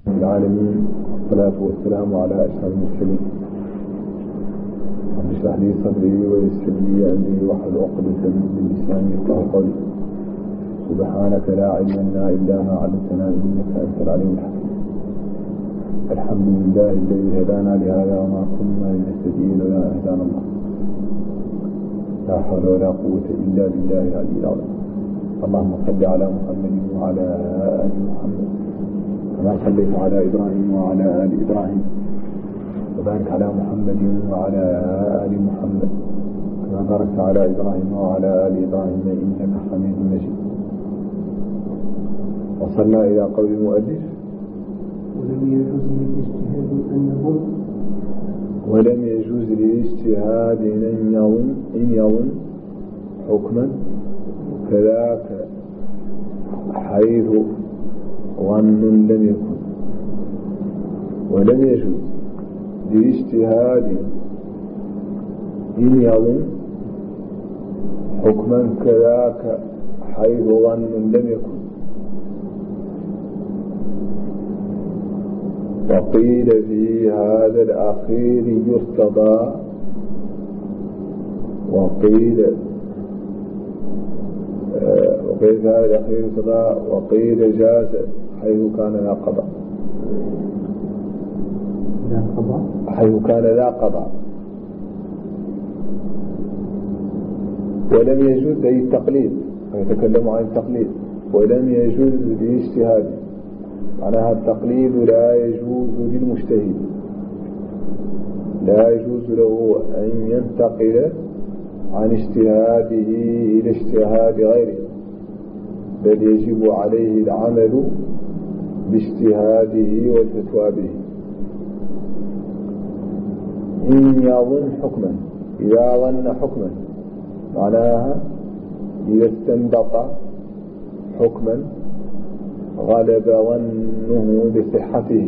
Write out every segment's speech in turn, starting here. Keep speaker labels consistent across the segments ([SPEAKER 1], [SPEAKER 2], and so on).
[SPEAKER 1] العالمين، والصلاة والسلام على أشرف المرسلين. رب اشرح لي صدري ويسر لي أمري واحلل عقدة من لساني يفقهوا قولي. سبحانك لا علم لنا إلا ما علمتنا إنك أنت العليم الحكيم. الحمد لله الذي هدانا لهذا وما كنا لنهتدي لولا أن هدانا الله. لا حول ولا قوة إلا بالله العلي العظيم. اللهم صل على محمد وعلى آل محمد كما صليت على إبراهيم وعلى آل إبراهيم، وبارك على محمد وعلى آل محمد كما باركت على إبراهيم وعلى آل إبراهيم إنك حميد مجيد. وصلنا إلى قول المؤلف: ولم يجوز للاجتهاد إن يظن حكما كذاك حيث ظن لم يكن. ولم يجوز للاجتهاد إن يظن حكما كذاك حيث ظن لم يكن. وقيل في هذا الأخير يرتضى، وقيل في هذا الأخير يرتضى، وقيل جاز حيث كان لا قضاء. حيث كان لا قضاء. ولم يجوز أي التقليد، ويتكلم عن التقليد. ولم يجوز للاجتهاد، معناها التقليد لا يجوز للمجتهد، لا يجوز له أن ينتقل عن اجتهاده إلى اجتهاد غيره، بل يجب عليه العمل باجتهاده والفتوى به. إن يظن حكما، إذا ظن حكما معناها إذا استنبط حكما غلب ظنه بصحته،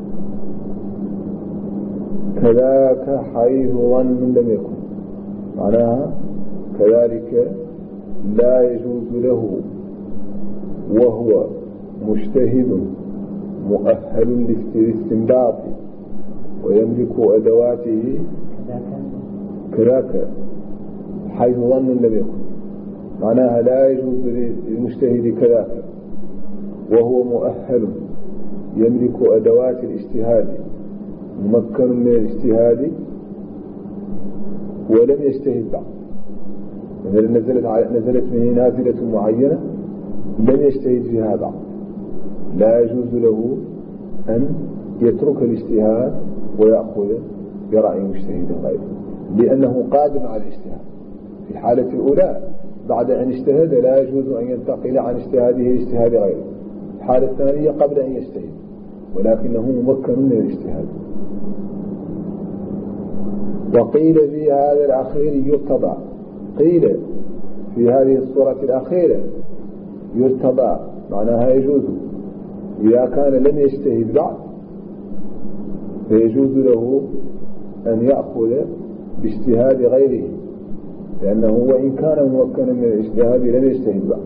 [SPEAKER 1] كذاك حيث ظن لم يكن، معناها كذلك لا يجوز له وهو مجتهد مؤهل للاستنباط ويملك أدواته كذاك حيث ظن لم يكن، معناها لا يجوز للمجتهد كذاك وهو مؤهل يملك أدوات الاجتهاد ممكن من الاجتهاد ولم يجتهد بعد. مثلا نزلت به نازلة معينة لم يجتهد فيها بعد، لا يجوز له أن يترك الاجتهاد ويأخذ برأي مجتهد غيره، لأنه قادم على الاجتهاد. في الحالة الأولى بعد أن اجتهد لا يجوز أن ينتقل عن اجتهاده لاجتهاد غيره. الحالة الثانية قبل أن يجتهد ولكنه ممكن من الاجتهاد. وقيل في هذا الأخير يرتضى، قيل في هذه الصورة الأخيرة يرتضى، معناها يجوز إذا كان لم يجتهد بعد، فيجوز له أن يأخذ باجتهاد غيره، لأنه وإن كان ممكنا من الاجتهاد لم يجتهد بعد.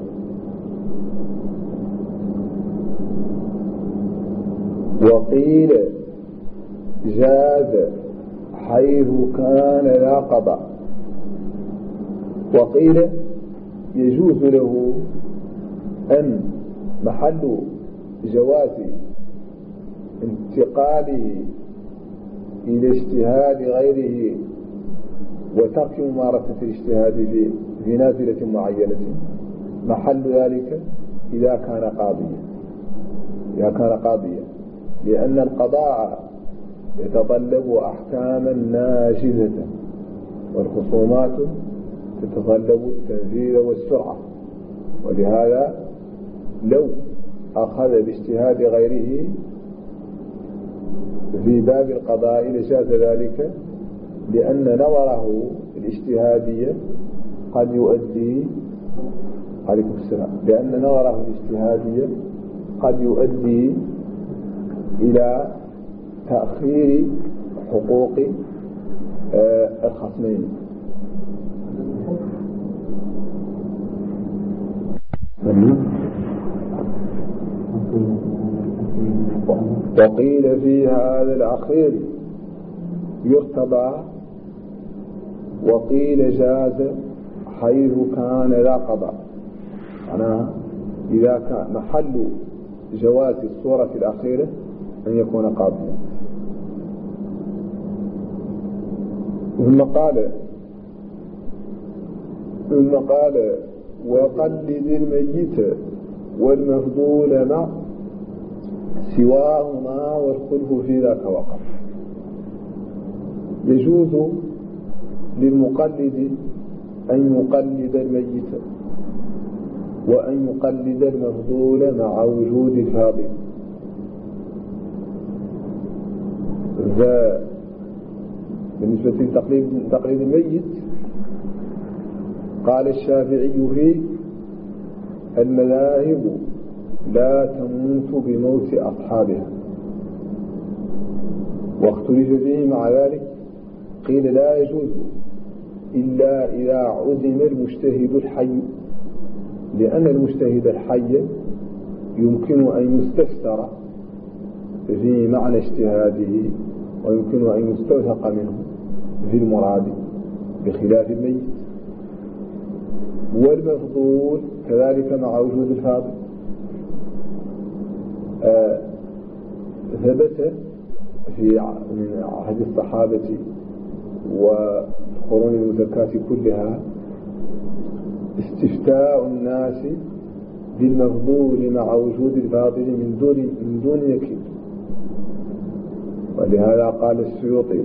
[SPEAKER 1] وقيل جاز حيث كان لا قضاء. وقيل يجوز له أن محل جواز انتقاله إلى اجتهاد غيره وترك ممارسة الاجتهاد في نازلة معينة، محل ذلك إذا كان قاضيا، لأن القضاء يتطلب أحكاما ناجزة، والخصومات تتطلب التنفيذ والسرعة. ولهذا لو أخذ باجتهاد غيره في باب القضاء لجاز ذلك، لأن نظره الاجتهادية قد يؤدي عليكم السلام، لأن نظره الاجتهادية قد يؤدي إلى تأخير حقوق الخصمين. وقيل في هذا الأخير يرتضى، وقيل جاز حيث كان لا قضاء. معناها إذا كان محل جواز الصورة الأخيرة أن يكون قاضيا. ثم قال وقلد الميت والمفضول مع سواهما والخلف في ذاك وقت. يجوز للمقلد أن يقلد الميت وأن يقلد المفضول مع وجود الفاضل. بالنسبة لتقليد الميت قال الشافعي فيه المذاهب لا تموت بموت أصحابها، واختلف فيه مع ذلك. قيل لا يجوز إلا إذا عدم المجتهد الحي، لأن المجتهد الحي يمكن أن يستفسر في معنى اجتهاده ويمكن أن يستوثق منه في المراد، بخلاف الميت. والمفضول كذلك مع وجود الفاضل. ثبت في من عهد الصحابة والقرون المزكاة كلها استفتاء الناس بالمفضول مع وجود الفاضل من دون يكيد. ولهذا قال السيوطي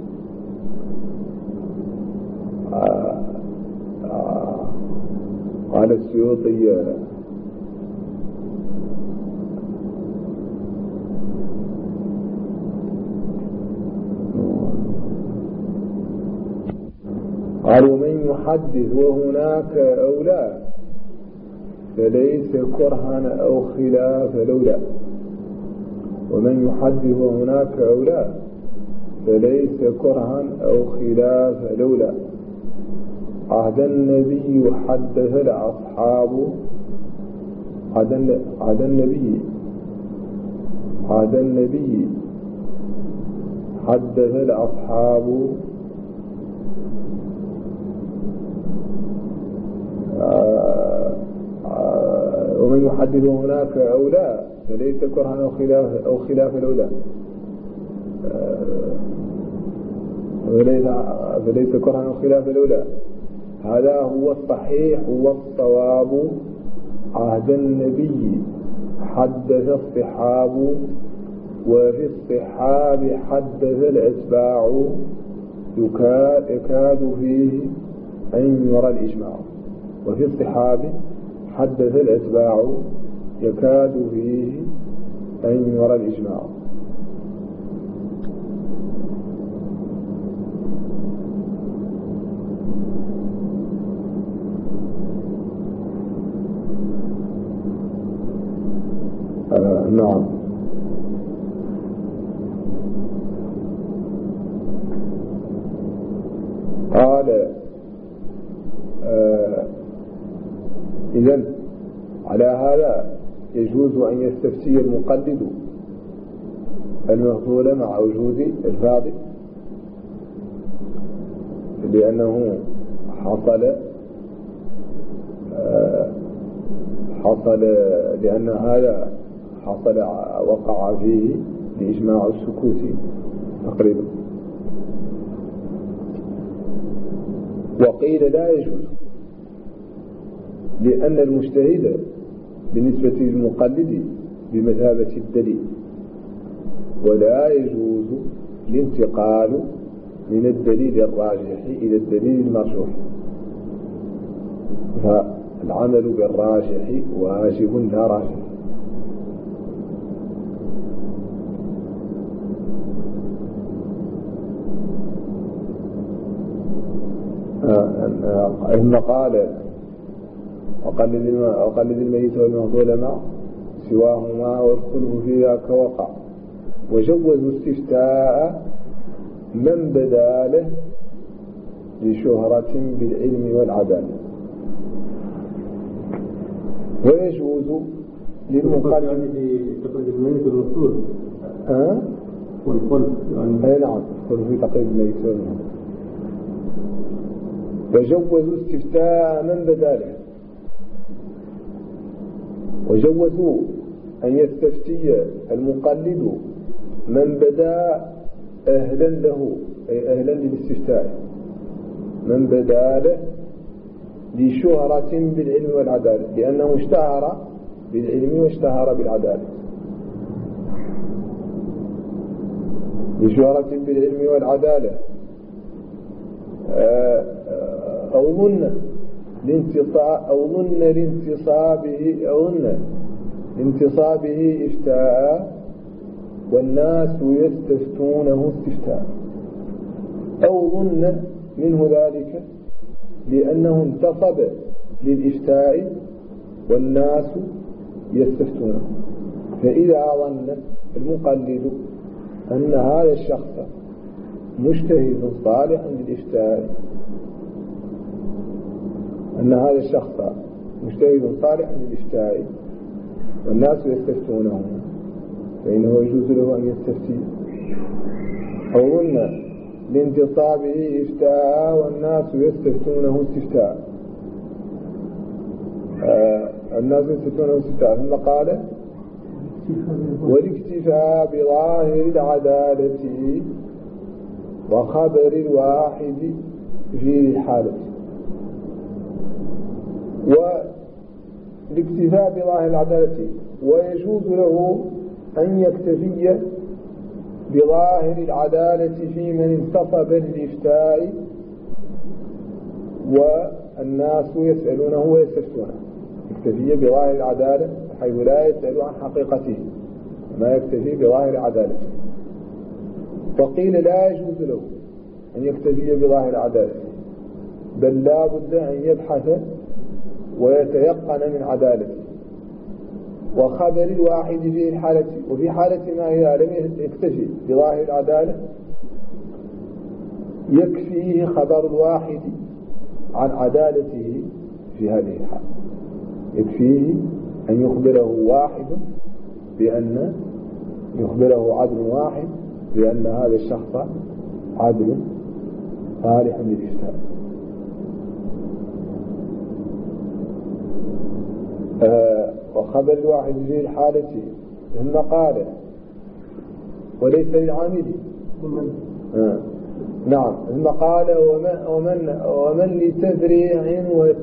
[SPEAKER 1] قالوا من يحدث وهناك أولى فليس كرها أو خلاف لولا. ومن يحدث وهناك أولى فليس كرها أو خلاف لولا. عهد النبي حدث الأصحاب عهد النبي حدث الأصحاب ومن يحدث هناك أولى فليس كرها أو خلاف الأولى. فليس كرها أو خلاف الأولى. هذا هو الصحيح والصواب. عهد النبي حدث الصحاب، وفي الصحاب حدث الأتباع، يكاد فيه أن يرى الإجماع. وفي الصحاب حدث الأتباع يكاد فيه أن يرى الإجماع. نعم. قال إذن على هذا يجوز أن يستفتي المقلد المفضول مع وجود الفاضل، لأنه حصل لأن هذا وقع فيه لإجماع السكوت تقريبا. وقيل لا يجوز، لأن المجتهد بالنسبة للمقلد بمثابة الدليل، ولا يجوز الانتقال من الدليل الراجح إلى الدليل المرجوح، فالعمل بالراجح واجب لا راجح. ثم قال وقلد الميت والمفضول مع سواهما والخلف في ذاك وقع. وجوزوا استفتاء من بدا له لشهرة بالعلم والعدالة. ويجوز للمقلد
[SPEAKER 2] تقلد الميت والخلف يعني
[SPEAKER 1] نعم الخلف في تقريب ما يسوي. وجوزوا استفتاء من بدا له، وجوزوا أن يستفتي المقلد من بدا أهلا له، أي أهلا للاستفتاء، من بدا له لشهرة بالعلم والعدالة، لأنه اشتهر بالعلم واشتهر بالعدالة، لشهرة بالعلم والعدالة، أو ظن لانتصابه إفتاء والناس يستفتونه استفتاء، أو ظن منه ذلك لأنه انتصب للإفتاء والناس يستفتونه. فإذا ظن المقلد أن هذا الشخص مجتهد صالح للإفتاء، والناس يستفتونه، فإنه يجوز له أن يستفتي. أو ظن لانتصابه إفتاء والناس يستفتونه استفتاء، الناس يستفتونه استفتاء. ثم قال والاكتفاء بظاهر العدالة وخبر الواحد في الحالة. والاكتفاء بظاهر العدالة، ويجوز له أن يكتفي بظاهر العدالة في من انتصب للإفتاء والناس يسألونه ويستفتونه، يكتفي بظاهر العدالة حيث لا يسأل عن حقيقته، ما يكتفي بظاهر عدالته. فقيل لا يجوز له أن يكتفي بظاهر عدالته، بل لا بد أن يبحث ويتيقن من عدالته. وخبر الواحد في الحالة، وفي حالة ما إذا لم يكتفي بظاهر العدالة يكفيه خبر الواحد عن عدالته في هذه الحالة، يكفيه أن يخبره عدل واحد بأن هذا الشخص عدل صالح للإفتاء. وخبر الواحد في الحالة ثم قال وليس للعامل. نعم. ثم قال ومن لتفريع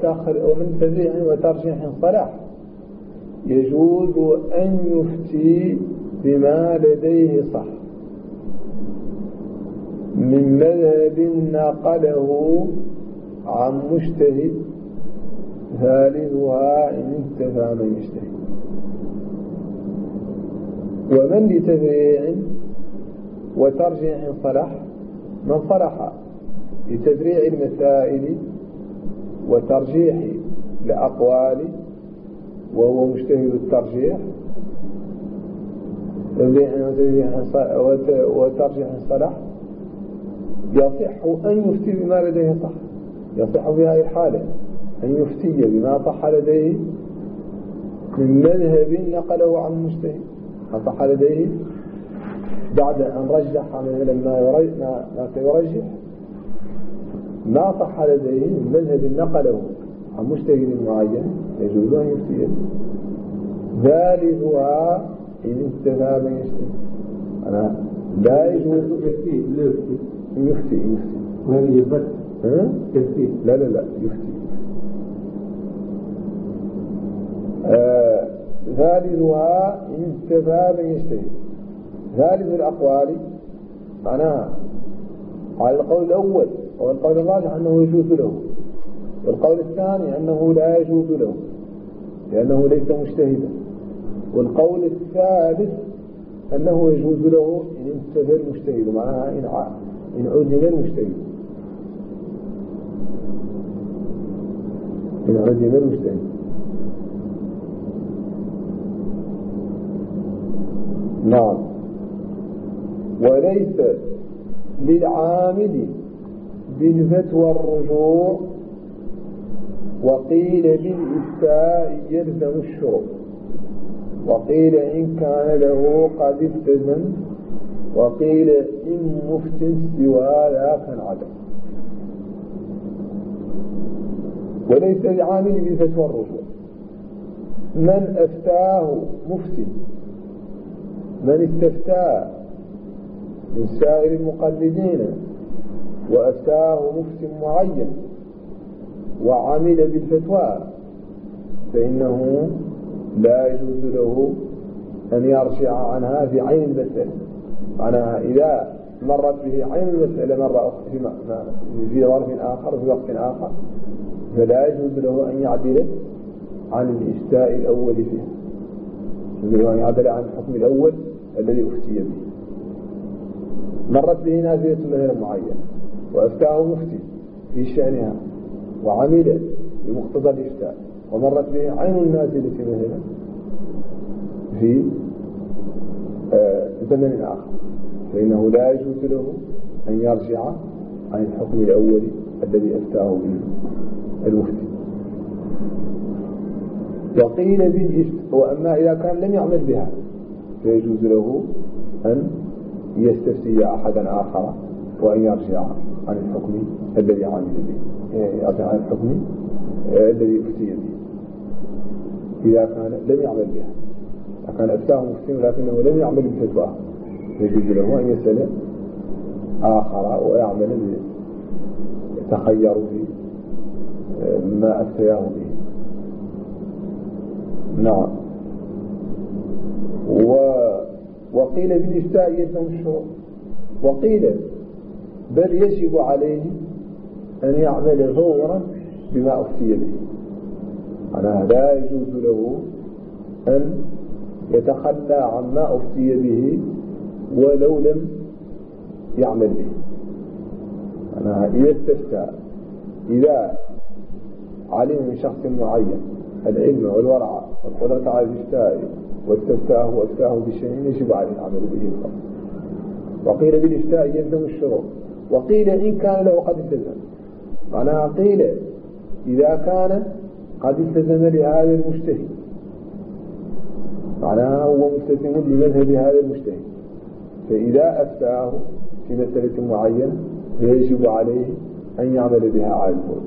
[SPEAKER 1] وترجيح صلاح يجوز أن يفتي بما لديه صح من مذهب نقله عن مجتهد ثالثها إن انتفى من يجتهد. ومن لتفريع وترجيح صلاح من صلح لتفريع المسائل وترجيح الأقوال وهو مجتهد الترجيح، وترجيح صلاح يصح أن يفتي بما لديه صح. يصح في هذه الحالة أن يفتي بما صح لديه من مذهب نقله عن مجتهد، ما صح لديه بعد أن رجح مثلا ما سيرجح، ما صح لديه من مذهب نقله عن مجتهد معين يجوز أن يفتي. ثالثها إن انتفى من يجتهد. أنا لا يجوز يفتي
[SPEAKER 2] وهل يبت يفتي؟
[SPEAKER 1] لا يفتي. ثالثها إن انتفى من يجتهد. ثالث الأقوال معناها على القول الأول والقول الراجح أنه يجوز له، والقول الثاني أنه لا يجوز له لأنه ليس مجتهدا، والقول الثالث أنه يجوز له إن انتفى المجتهد، معناها إن عدم المجتهد، إن عدم المجتهد. نعم. وليس للعامل بالفتوى الرجوع، وقيل بالإفتاء يلزم الشروط، وقيل إن كان له قد التزم وقيل إن مفت سوى ذاك انعدم. وليس العامل بالفتوى الرجوع. من أفتاه مفت، من استفتاه من سائر المقلدين وأفتاه مفت معين وعمل بالفتوى فإنه لا يجوز له أن يرجع عنها في عين المسألة. معناها إذا مرت به عين المسألة مرة في ظرف آخر في وقت آخر فلا يجوز له أن يعدل عن الإفتاء الأول فيها، يجوز له أن يعدل عن الحكم الأول الذي أفتي به. مرت به نازلة غير معينة وأفتاه مفتي في شأنها وعمل بمقتضى الإفتاء، ومرت به عين النازلة مثلا في زمن آخر فإنه لا يجوز له أن يرجع عن الحكم الأول الذي أفتاه به المفتي. وقيل بالإفتاء، وأما إذا كان لم يعمل بها فيجوز له أن يستفتي أحدا آخر وأن يرجع عن الحكم الذي عمل به، يرجع عن الحكم الذي أفتي به إذا كان لم يعمل بها. إذا كان أفتاه مفتي ولكنه لم يعمل بفتواه يجوز له أن يسأل آخر ويعمل يتخير في ما أفتياه به. نعم. وقيل بالإفتاء يلزم الشروط، وقيل بل يجب عليه أن يعمل فورا بما أفتي به. أنا لا يجوز له أن يتخلى عما أفتي به ولو لم يعمل به. أنا إذا استفتى، إذا علم من شخص معين العلم والورع والقدرة على الإفتاء واستفتاه وأفتاه بشيء يجب عليه العمل به الخاص. وقيل بالإفتاء يلزم الشروط، وقيل إن كان له قد التزم. معناها قيل إذا كان قد التزم لهذا المجتهد، معناها هو ملتزم لمذهب هذا المجتهد، فإذا أفتاه في مسألة معينة فيجب عليه أن يعمل بها على الفور.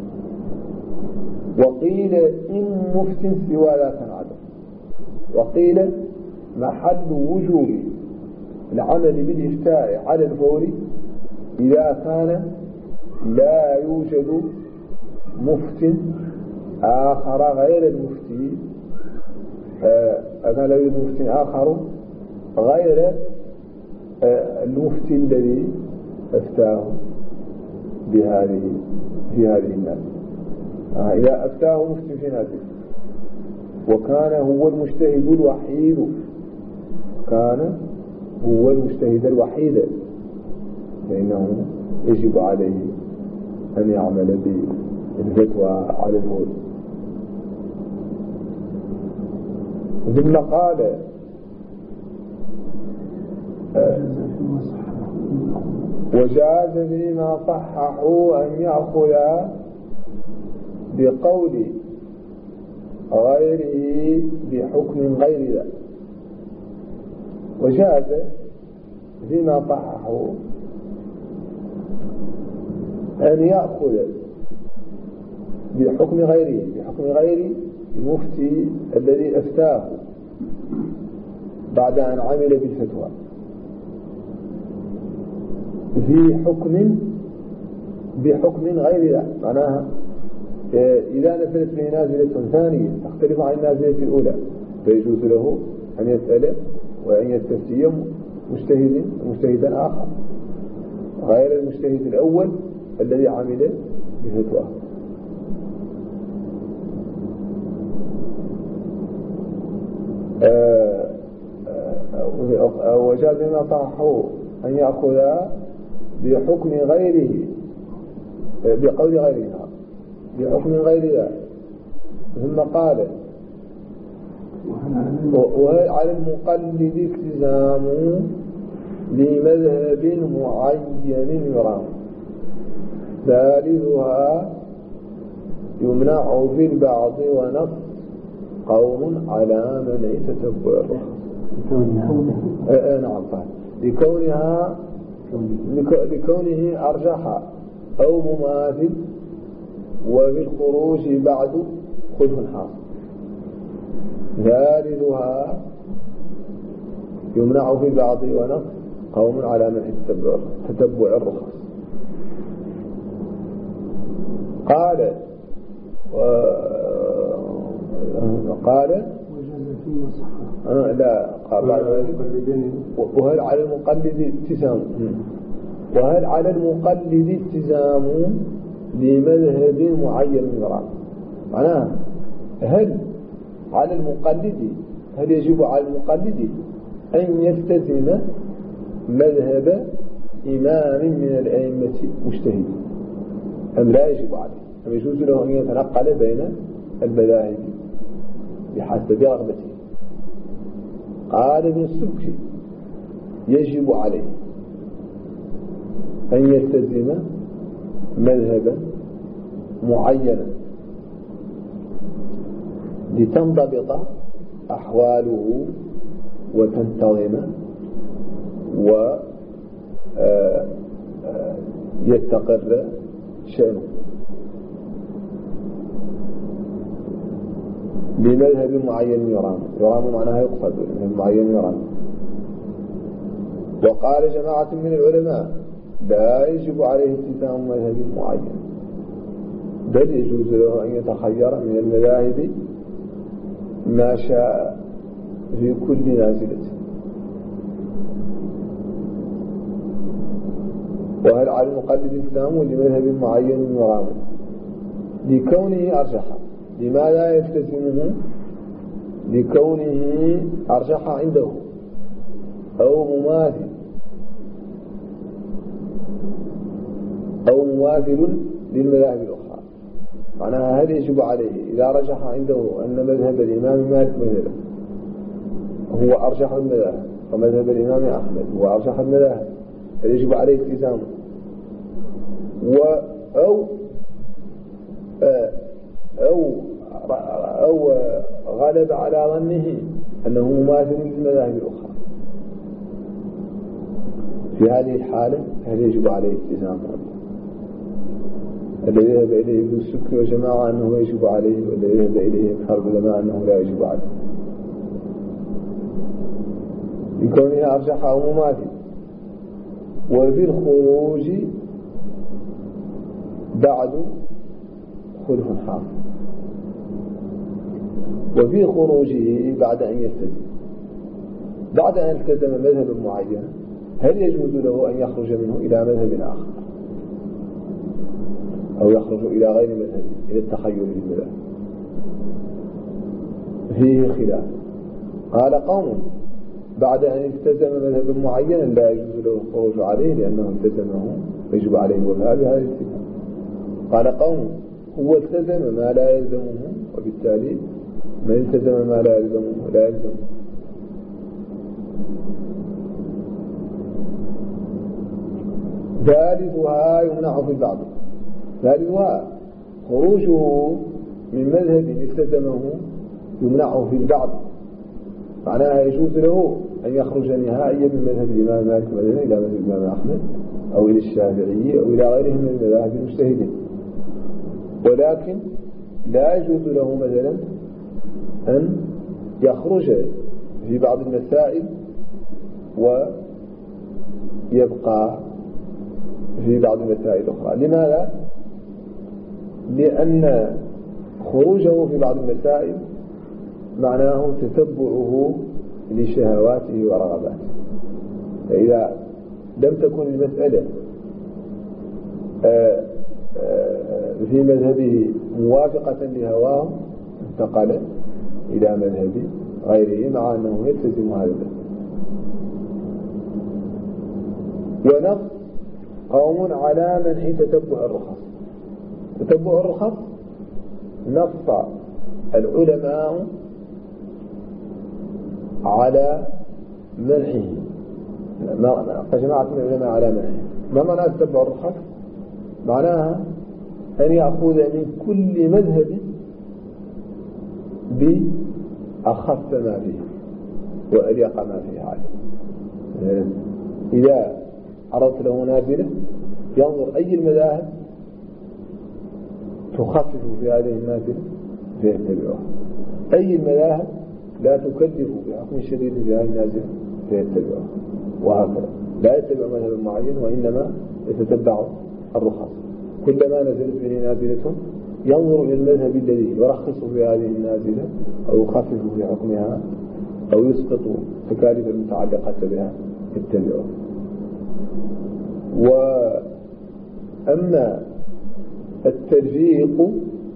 [SPEAKER 1] وقيل إن مفت سوى ذاك انعدم. وقيل محل وجوب العمل بالإفتاء على الفور إذا كان لا يوجد مفت آخر غير المفتي، لا يوجد مفت آخر غير المفتي الذي أفتاه في هذه الناس. إذا أفتاه مفتي في ناس وكان هو المجتهد الوحيد، كان هو المجتهد الوحيد فإنه يجب عليه أن يعمل بالفتوى على الفور. ثم قال وجاز فيما صححوا أن يأخذ بقول غيره بحكم غير ذلك. وجاز فيما صححوا أن يأخذ بحكم غيره، بحكم غير المفتي الذي أفتاه بعد أن عمل بالفتوى في بحكم غير ذلك. معناها إذا نزلت به نازلة ثانية تختلف عن النازلة الأولى فيجوز له أن يسأل وأن يستفتي مجتهدا آخر غير المجتهد الأول الذي عمل بفتوى. وجاز ما صححوا أن يأخذ بحكم غيره بقول غيرها بحكم غير ذلك. ثم قال وعلى المقلد التزام لمذهب معين يرام، ثالثها يمنع في البعض ونص قوم على منع تتبعه. نعم. لكونه أرجح أو مماثل، وفي الخروج بعد خلف حاصل. ثالثها يمنع في البعض ونص قوم على منع تتبع الرخص. قال
[SPEAKER 2] وجد فيه صحة.
[SPEAKER 1] لا قال وهل على المقلد التزام لمذهب معين من رأي. معناها هل يجب على المقلد أن يلتزم مذهب إمام من الأئمة مجتهد أم لا يجب عليه؟ أم يجوز له أن يتنقل بين المذاهب بحسب رغبته؟ قال ابن السبكي يجب عليه أن يلتزم مذهبا معينا لتنضبط أحواله وتنتظم ويستقر شأنه بمذهب معين يرام معناها يقصد بمذهب معين يرام. وقال جماعة من العلماء لا يجب عليه التزام مذهب معين، بل يجوز له أن يتخير من المذاهب ما شاء في كل نازلة. وهل على المقلد الإسلام لمذهب معين يرام لكونه أرجح. لماذا يلتزمه؟ لكونه أرجح عنده أو مماثل للمذاهب الأخرى. معناها هل يجب عليه إذا رجح عنده أن مذهب الإمام مالك مذهبه هو أرجح المذاهب ومذهب الإمام أحمد هو أرجح المذاهب، هل يجب عليه التزامه؟ أو غلب على ظنه أنه مماثل للمذاهب الأخرى، في هذه الحالة هل يجب عليه التزامه؟ الذي ذهب إليه ابن السكي وجماعة أنه يجب عليه، والذي ذهب إليه أكثر العلماء أنه لا يجب عليه لكونها أرجح أو مماثل. وفي الخروج بعد خلف حاصل. وفي خروجه بعد أن التزم مذهب معين هل يجوز له أن يخرج منه إلى مذهب آخر أو يخرج إلى غير مذهب إلى التخيل بالمذهب؟ فيه خلاف. قال قوم بعد أن التزم مذهب معين لا يجوز له الخروج عليه لأنه التزمه ويجب عليه الوفاء بهذا الالتزام. قال قوم هو التزم ما لا يلزمه، وبالتالي من التزم ما لا يلزمه لا يلزمه. ثالثها يمنع في البعض. ثالثها خروجه من مذهب التزمه يمنع في البعض. معناها يجوز له أن يخرج نهائيا من مذهب الإمام مالك مثلا إلى مذهب الإمام أحمد أو إلى الشافعي أو إلى غيرهم من المذاهب المجتهدين، ولكن لا يجوز له مثلا أن يخرج في بعض المسائل ويبقى في بعض المسائل الأخرى. لماذا؟ لأن خروجه في بعض المسائل معناه تتبعه لشهواته ورغباته، فإذا لم تكن المسألة في مذهبه موافقة لهواه انتقل إلى مذهب غيره مع أنه يلتزم هذا المذهب. ونص قوم على منع تتبع الرخص. تتبع الرخص نص العلماء على منعه، فجماعة من العلماء على منعه. ما معنى تتبع الرخص؟ معناها أن يأخذ من كل مذهب بأخف ما فيه وأليق ما فيه عليه. إذا عرضت له نازلة ينظر أي المذاهب تخفف في هذه النازلة فيتبعها، أي المذاهب لا تكلف بحكم شديد في هذه النازلة فيتبعها، وهكذا لا يتبع مذهب معين وإنما يتتبع الرخص. كلما نزلت به نازلة ينظر إلى المذهب الذي يرخص في هذه النازلة أو يخفف في حكمها أو يسقط تكاليف المتعلقة بها يتبعها. وأما التلفيق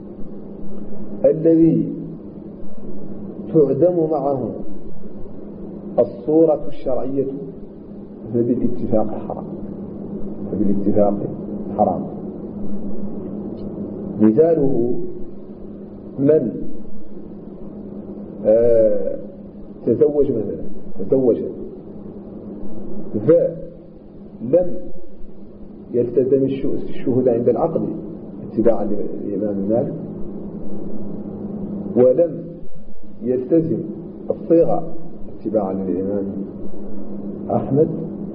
[SPEAKER 1] الذي تعدم معه الصورة الشرعية فبالاتفاق حرام. مثاله من تزوج مثلا فلم يلتزم الشهود عند العقد اتباعا للإمام مالك، ولم يلتزم الصيغة اتباعا للإمام أحمد،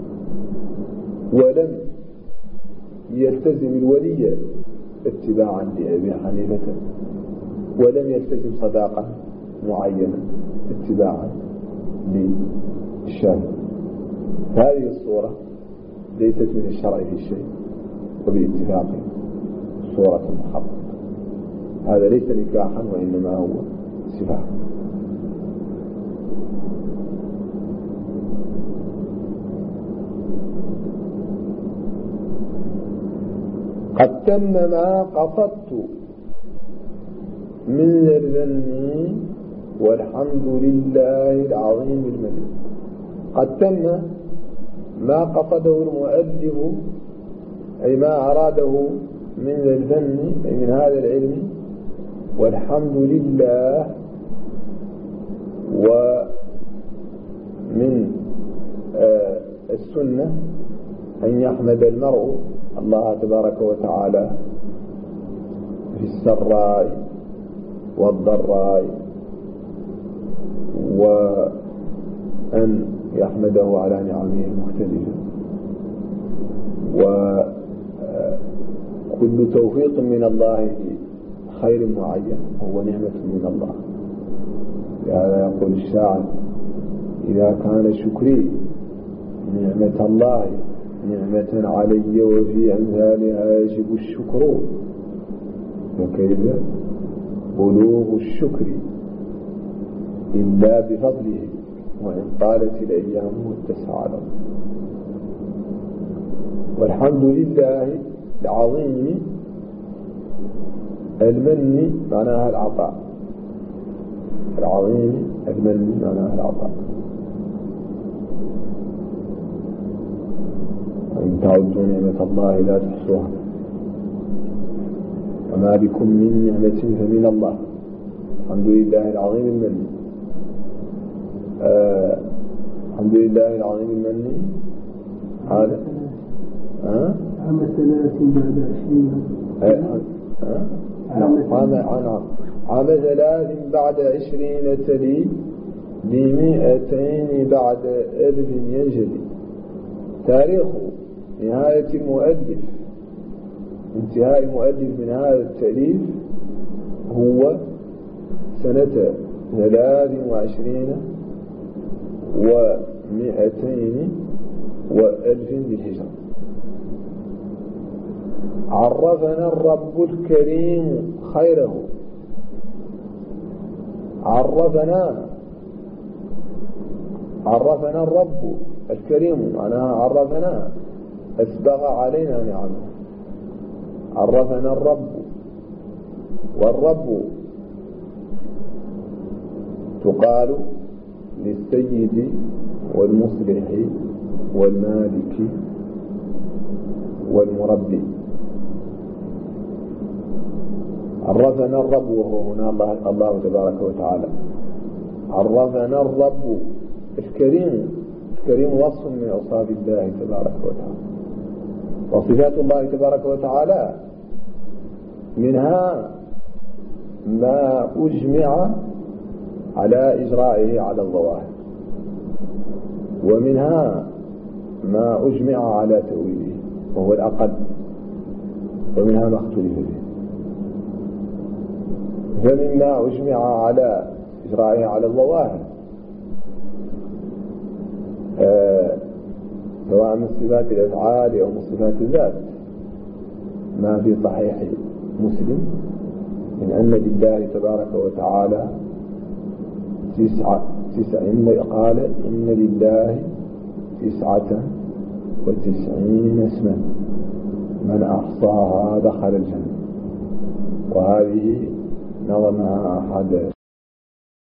[SPEAKER 1] ولم يلتزم الولي اتباعا لأبي حنيفة، ولم يلتزم صداقة معينة اتباعا للشافعي. هذه الصورة ليست من الشرع في شيء، وباتفاق صورة محرمة. هذا ليس نكاحا وإنما هو سفاح. قد تم ما قصدت من الذن والحمد لله العظيم المجيد. قد تم ما قصده المؤلف أي ما أراده من الفن أي من هذا العلم، والحمد لله، ومن السنة أن يحمد المرء الله تبارك وتعالى في السراء والضراء، وأن يحمده على نعمه المختلفة. وكل توفيق من الله خير معين هو نعمة من الله. لهذا يقول الشاعر: إذا كان شكري نعمة الله نعمة علي وفي أمثالها يجب الشكر، فكيف بلوغ الشكر إلا بفضله وإن طالت الأيام واتسع له. والحمد لله العظيم المن معناها العطاء، العظيم المن معناها العطاء. وإن تعدوا نعمة الله لا تحصوها، وما بكم من نعمة فمن الله. الحمد لله العظيم المن. الحمد لله العظيم المن. هذا
[SPEAKER 2] عام 30 بعد 20
[SPEAKER 1] عام 3 بعد 20 تلي ب200 بعد 1000 ينجلي. تاريخ نهاية المؤلف، انتهاء المؤلف من هذا التأليف هو سنة 23 و200 و1000 بالهجرة. عرفنا الرب الكريم خيره. عرفنا الرب الكريم معناها عرفنا، أسبغ علينا نعمه. عرفنا الرب، والرب تقال للسيد والمصلح والمالك والمربي. عرفنا الرب وهو هنا الله تبارك وتعالى. عرفنا الرب الكريم. الكريم وصف من أوصاف الله تبارك وتعالى، وصفات الله تبارك وتعالى منها ما أجمع على إجرائه على الظواهر، ومنها ما أجمع على تأويله وهو الأقل، ومنها ما اختلف فيه. فمما أجمع على إجرائها على الظواهر سواء من صفات الأفعال أو من صفات الذات، ما في صحيح مسلم من أن لله تبارك وتعالى قال إن لله 99 اسما من أحصاها دخل الجنة. وهذه نظمها أحد